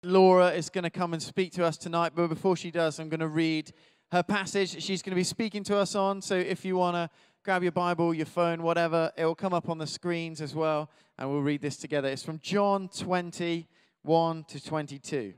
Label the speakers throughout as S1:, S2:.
S1: Laura is going to come and speak to us tonight, but before she does, I'm going to read her passage she's going to be speaking to us on. So if you want to grab your Bible, your phone, whatever, it will come up on the screens as well, and we'll read this together. It's from John 20:1 to 22.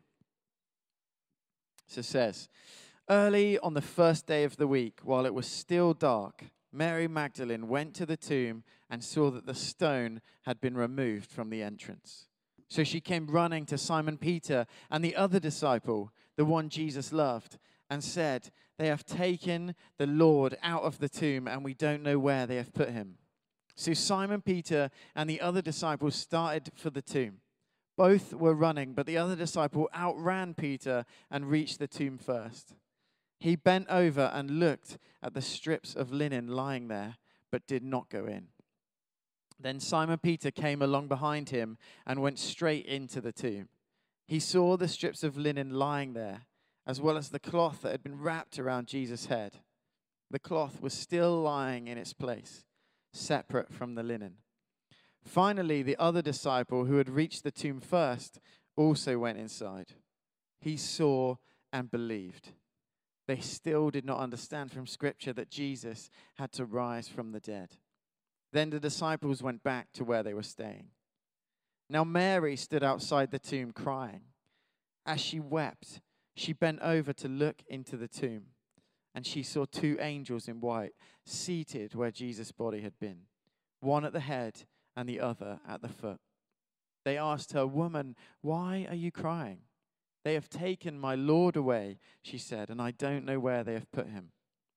S1: So it says, "Early on the first day of the week, while it was still dark, Mary Magdalene went to the tomb and saw that the stone had been removed from the entrance. So she came running to Simon Peter and the other disciple, the one Jesus loved, and said, 'They have taken the Lord out of the tomb, and we don't know where they have put him.' So Simon Peter and the other disciple started for the tomb. Both were running, but the other disciple outran Peter and reached the tomb first. He bent over and looked at the strips of linen lying there, but did not go in. Then Simon Peter came along behind him and went straight into the tomb. He saw the strips of linen lying there, as well as the cloth that had been wrapped around Jesus' head. The cloth was still lying in its place, separate from the linen. Finally, the other disciple who had reached the tomb first also went inside. He saw and believed. They still did not understand from Scripture that Jesus had to rise from the dead. Then the disciples went back to where they were staying. Now Mary stood outside the tomb crying. As she wept, she bent over to look into the tomb, and she saw two angels in white seated where Jesus' body had been, one at the head and the other at the foot. They asked her, 'Woman, why are you crying?' 'They have taken my Lord away,' she said, 'and I don't know where they have put him.'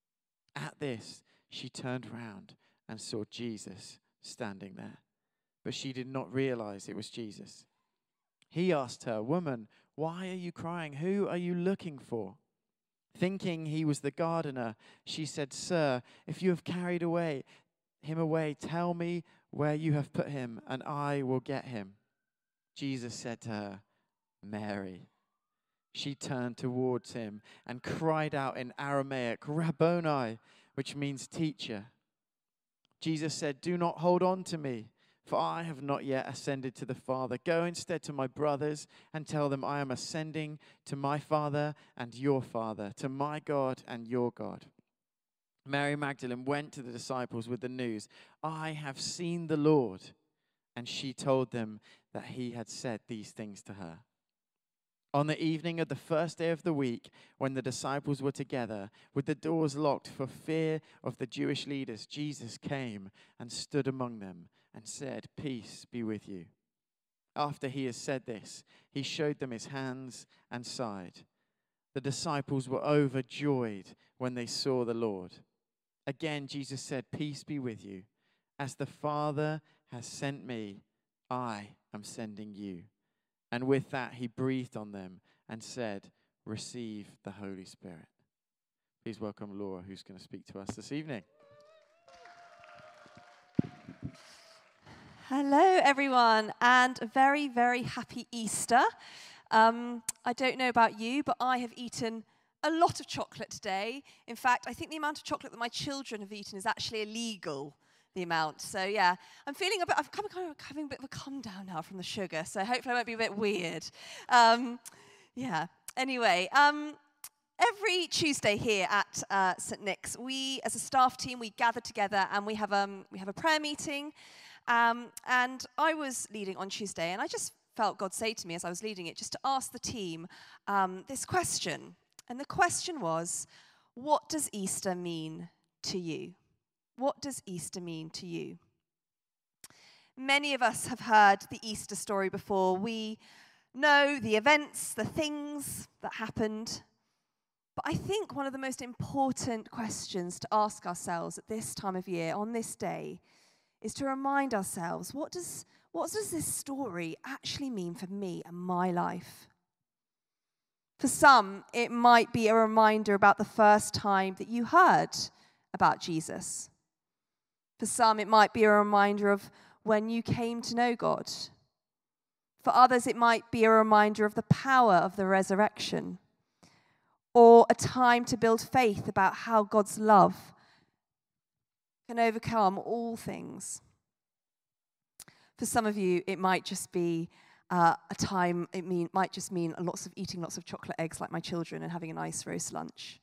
S1: At this, she turned round and saw Jesus standing there, but she did not realize it was Jesus. He asked her, 'Woman, why are you crying? Who are you looking for?' Thinking he was the gardener, she said, 'Sir, if you have carried him away, tell me where you have put him, and I will get him.' Jesus said to her, 'Mary.' She turned towards him and cried out in Aramaic, 'Rabboni,' which means teacher. Jesus said, 'Do not hold on to me, for I have not yet ascended to the Father. Go instead to my brothers and tell them I am ascending to my Father and your Father, to my God and your God.' Mary Magdalene went to the disciples with the news, 'I have seen the Lord.' And she told them that he had said these things to her. On the evening of the first day of the week, when the disciples were together, with the doors locked for fear of the Jewish leaders, Jesus came and stood among them and said, 'Peace be with you.' After he had said this, he showed them his hands and side. The disciples were overjoyed when they saw the Lord. Again, Jesus said, 'Peace be with you. As the Father has sent me, I am sending you.' And with that, he breathed on them and said, 'Receive the Holy Spirit.'" Please welcome Laura, who's going to speak to us this evening.
S2: Hello, everyone, and a very, very happy Easter. I don't know about you, but I have eaten a lot of chocolate today. In fact, I think the amount of chocolate that my children have eaten is actually illegal. The amount. So yeah, I'm feeling I'm kind of having a bit of a come down now from the sugar, so hopefully I won't be a bit weird. Anyway, every Tuesday here at St. Nick's, we as a staff team, we gather together and we have a prayer meeting. And I was leading on Tuesday, and I just felt God say to me as I was leading it, just to ask the team this question. And the question was, what does Easter mean to you? What does Easter mean to you? Many of us have heard the Easter story before. We know the events, the things that happened. But I think one of the most important questions to ask ourselves at this time of year, on this day, is to remind ourselves, what does this story actually mean for me and my life? For some, it might be a reminder about the first time that you heard about Jesus. For some, it might be a reminder of when you came to know God. For others, it might be a reminder of the power of the resurrection, or a time to build faith about how God's love can overcome all things. For some of you, it might just be a time might just mean eating lots of chocolate eggs like my children and having a nice roast lunch.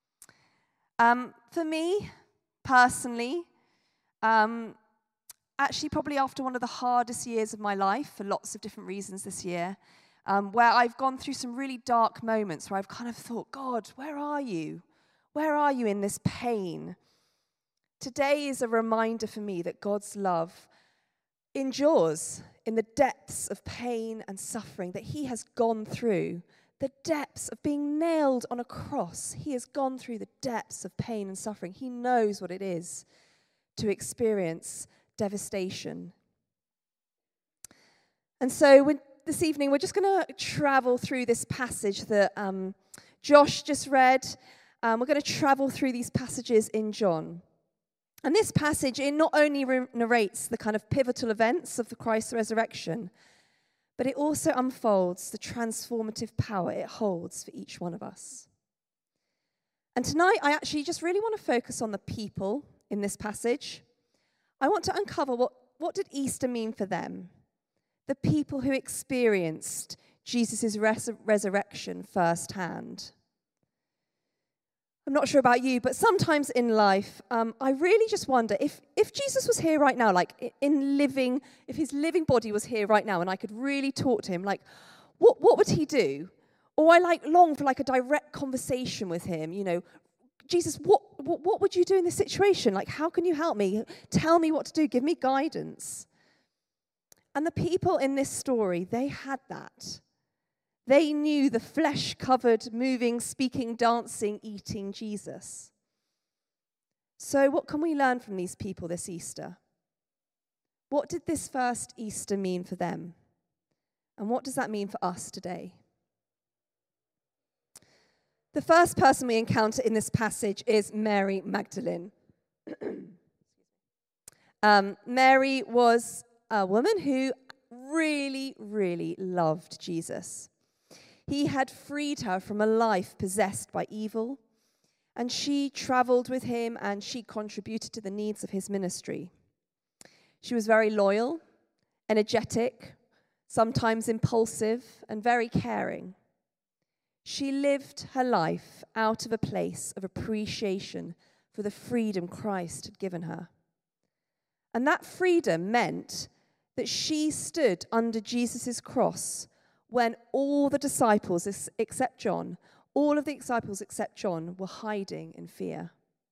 S2: For me, personally, actually probably after one of the hardest years of my life for lots of different reasons this year, where I've gone through some really dark moments where I've kind of thought, God, where are you? Where are you in this pain? Today is a reminder for me that God's love endures in the depths of pain and suffering that he has gone through, the depths of being nailed on a cross. He has gone through the depths of pain and suffering. He knows what it is to experience devastation. And so this evening, we're just going to travel through this passage that Josh just read. We're going to travel through these passages in John. And this passage, it not only narrates the kind of pivotal events of the Christ's resurrection, but it also unfolds the transformative power it holds for each one of us. And tonight, I actually just really want to focus on the people in this passage. I want to uncover what did Easter mean for them? The people who experienced Jesus' resurrection firsthand. I'm not sure about you, but sometimes in life, I really just wonder if Jesus was here right now, like if his living body was here right now and I could really talk to him, like, what would he do? Or I long for a direct conversation with him, you know. Jesus, what would you do in this situation? Like, how can you help me? Tell me what to do. Give me guidance. And the people in this story, they had that. They knew the flesh-covered, moving, speaking, dancing, eating Jesus. So what can we learn from these people this Easter? What did this first Easter mean for them? And what does that mean for us today? The first person we encounter in this passage is Mary Magdalene. Mary was a woman who really, really loved Jesus. He had freed her from a life possessed by evil, and she traveled with him and she contributed to the needs of his ministry. She was very loyal, energetic, sometimes impulsive, and very caring. She lived her life out of a place of appreciation for the freedom Christ had given her. And that freedom meant that she stood under Jesus' cross when all the disciples except John, all of the disciples except John, were hiding in fear.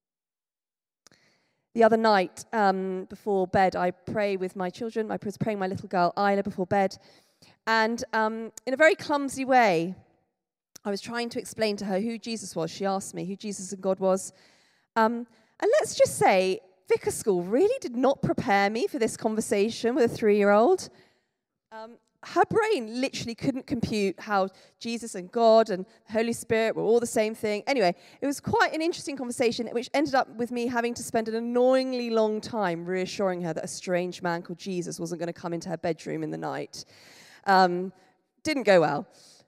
S2: The other night, before bed, I pray with my children. I was praying my little girl, Isla, before bed. And in a very clumsy way, I was trying to explain to her who Jesus was. She asked me who Jesus and God was. And let's just say, Vicar School really did not prepare me for this conversation with a 3-year-old. Her brain literally couldn't compute how Jesus and God and the Holy Spirit were all the same thing. Anyway, it was quite an interesting conversation, which ended up with me having to spend an annoyingly long time reassuring her that a strange man called Jesus wasn't going to come into her bedroom in the night. Didn't go well.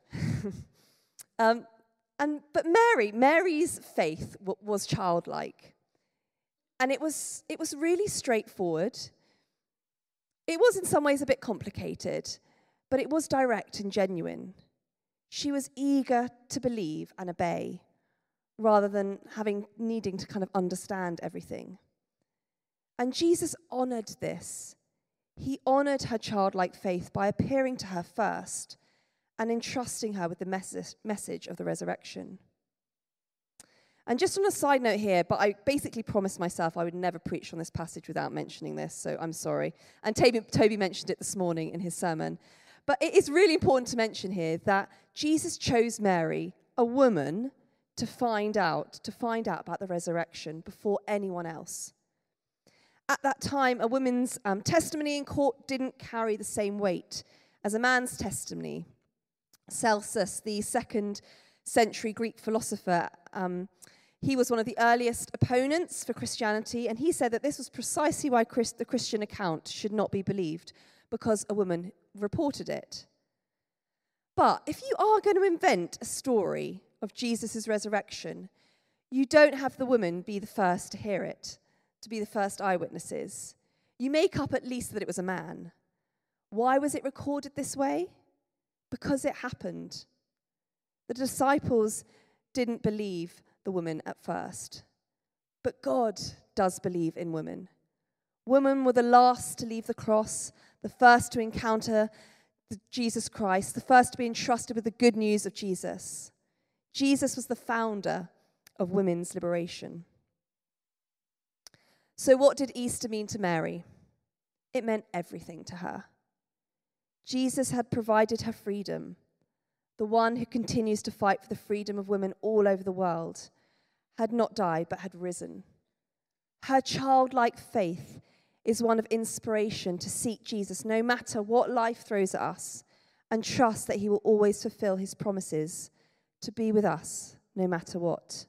S2: But Mary's faith was childlike. And it was really straightforward. It was in some ways a bit complicated, but it was direct and genuine. She was eager to believe and obey, rather than needing to kind of understand everything. And Jesus honored this. He honored her childlike faith by appearing to her first and entrusting her with the message of the resurrection. And just on a side note here, but I basically promised myself I would never preach on this passage without mentioning this, so I'm sorry. And Toby mentioned it this morning in his sermon. But it is really important to mention here that Jesus chose Mary, a woman, to find out about the resurrection before anyone else. At that time, a woman's testimony in court didn't carry the same weight as a man's testimony. Celsus, the 2nd century Greek philosopher, he was one of the earliest opponents for Christianity, and he said that this was precisely why the Christian account should not be believed, because a woman reported it. But if you are going to invent a story of Jesus' resurrection, you don't have the woman be the first to hear it, to be the first eyewitnesses. You make up at least that it was a man. Why was it recorded this way?
S3: because it happened. The disciples didn't believe the woman at first, but God does believe in women. Women were the last to leave the cross, the first to encounter Jesus Christ, the first to be entrusted with the good news of Jesus. Jesus was the founder of women's liberation. So what did Easter mean to Mary? It meant everything to her. Jesus had provided her freedom. The one who continues to fight for the freedom of women all over the world had not died but had risen. Her childlike faith is one of inspiration to seek Jesus no matter what life throws at us, and trust that he will always fulfill his promises to be with us no matter what.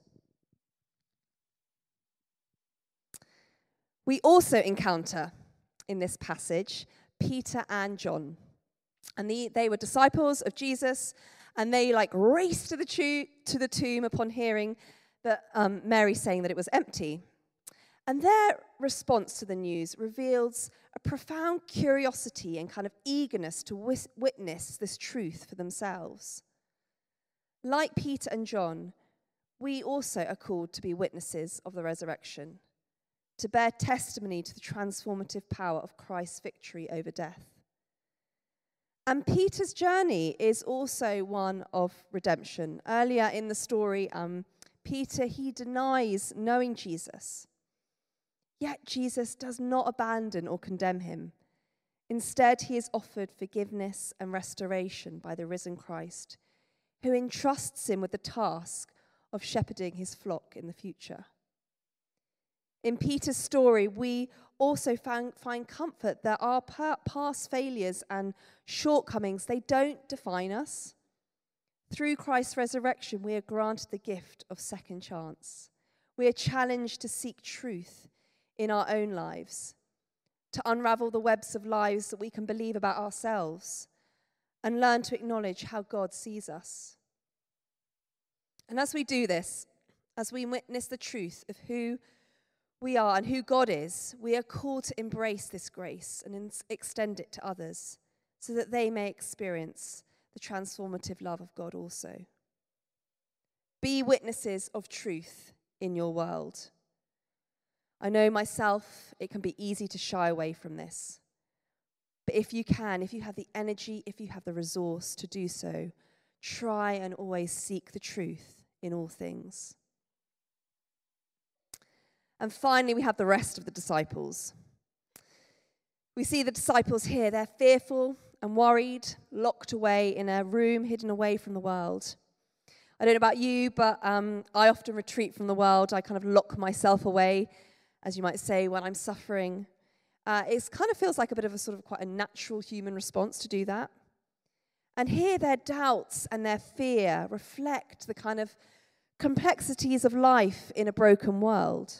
S3: We also encounter in this passage Peter and John. And they were disciples of Jesus, and they raced to the tomb upon hearing that Mary saying that it was empty. And their response to the news reveals a profound curiosity and kind of eagerness to witness this truth for themselves. Like Peter and John, we also are called to be witnesses of the resurrection, to bear testimony to the transformative power of Christ's victory over death. And Peter's journey is also one of redemption. Earlier in the story, Peter, he denies knowing Jesus. Yet Jesus does not abandon or condemn him. Instead, he is offered forgiveness and restoration by the risen Christ, who entrusts him with the task of shepherding his flock in the future. In Peter's story, we also find comfort that our past failures and shortcomings, they don't define us. Through Christ's resurrection, we are granted the gift of second chance. We are challenged to seek truth in our own lives, to unravel the webs of lies that we can believe about ourselves, and learn to acknowledge how God sees us. And as we do this, as we witness the truth of who we are and who God is, we are called to embrace this grace and extend it to others so that they may experience the transformative love of God also. Be witnesses of truth in your world. I know myself, it can be easy to shy away from this. But if you have the energy, if you have the resource to do so, try and always seek the truth in all things. And finally, we have the rest of the disciples. We see the disciples here. They're fearful and worried, locked away in a room, hidden away from the world. I don't know about you, but I often retreat from the world. I kind of lock myself away, as you might say, when I'm suffering. It kind of feels like a bit of a sort of quite a natural human response to do that. And here their doubts and their fear reflect the kind of complexities of life in a broken world.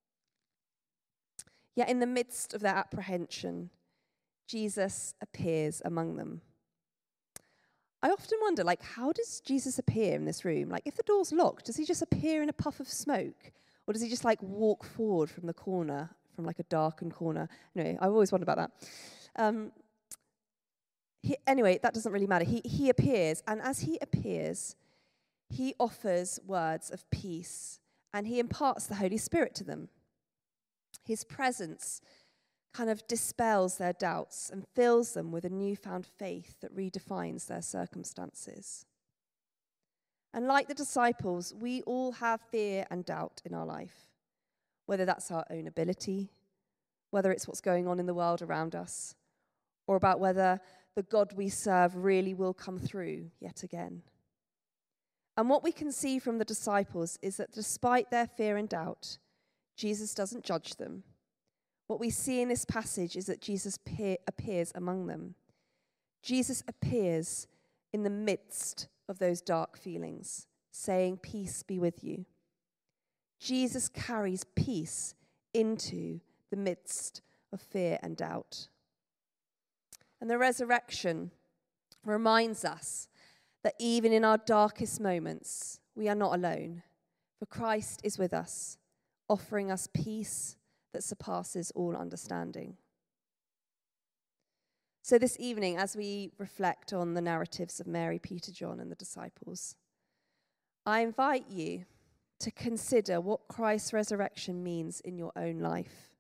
S3: Yet in the midst of their apprehension, Jesus appears among them. I often wonder, how does Jesus appear in this room? If the door's locked, does he just appear in a puff of smoke? Or does he just, walk forward from the corner, from, a darkened corner? Anyway, I always wonder about that. Anyway, that doesn't really matter. He appears, and as he appears, he offers words of peace, and he imparts the Holy Spirit to them. His presence kind of dispels their doubts and fills them with a newfound faith that redefines their circumstances. And like the disciples, we all have fear and doubt in our life, whether that's our own ability, whether it's what's going on in the world around us, or about whether the God we serve really will come through yet again. And what we can see from the disciples is that despite their fear and doubt, Jesus doesn't judge them. What we see in this passage is that Jesus appears among them. Jesus appears in the midst of those dark feelings, saying, "Peace be with you." Jesus carries peace into the midst of fear and doubt. And the resurrection reminds us that even in our darkest moments, we are not alone, for Christ is with us, offering us peace that surpasses all understanding. So this evening, as we reflect on the narratives of Mary, Peter, John, and the disciples, I invite you to consider what Christ's resurrection means in your own life.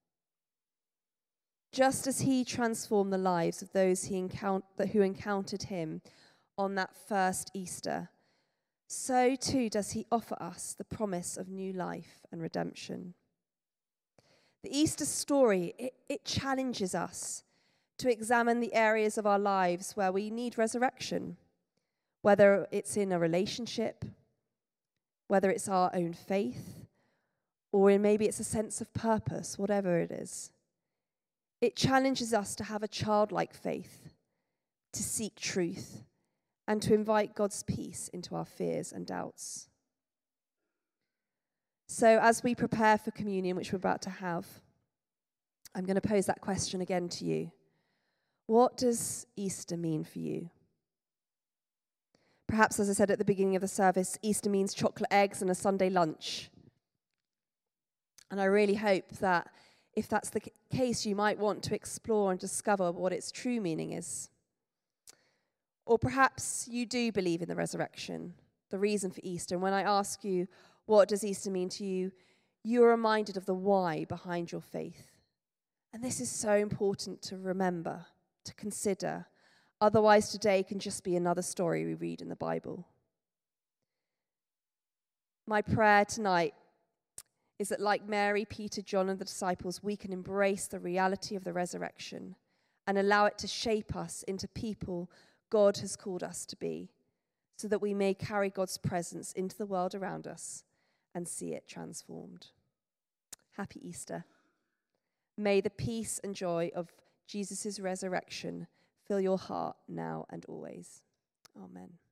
S3: Just as he transformed the lives of those who encountered him on that first Easter, so too does he offer us the promise of new life and redemption. The Easter story, it challenges us to examine the areas of our lives where we need resurrection, whether it's in a relationship, whether it's our own faith, or maybe it's a sense of purpose, whatever it is. It challenges us to have a childlike faith, to seek truth, and to invite God's peace into our fears and doubts. So as we prepare for communion, which we're about to have, I'm going to pose that question again to you. What does Easter mean for you? Perhaps, as I said at the beginning of the service, Easter means chocolate eggs and a Sunday lunch. And I really hope that if that's the case, you might want to explore and discover what its true meaning is. Or perhaps you do believe in the resurrection, the reason for Easter. And when I ask you, what does Easter mean to you, you're reminded of the why behind your faith. And this is so important to remember, to consider. Otherwise, today can just be another story we read in the Bible. My prayer tonight is that, like Mary, Peter, John, and the disciples, we can embrace the reality of the resurrection and allow it to shape us into people God has called us to be, so that we may carry God's presence into the world around us and see it transformed. Happy Easter. May the peace and joy of Jesus' resurrection fill your heart now and always. Amen.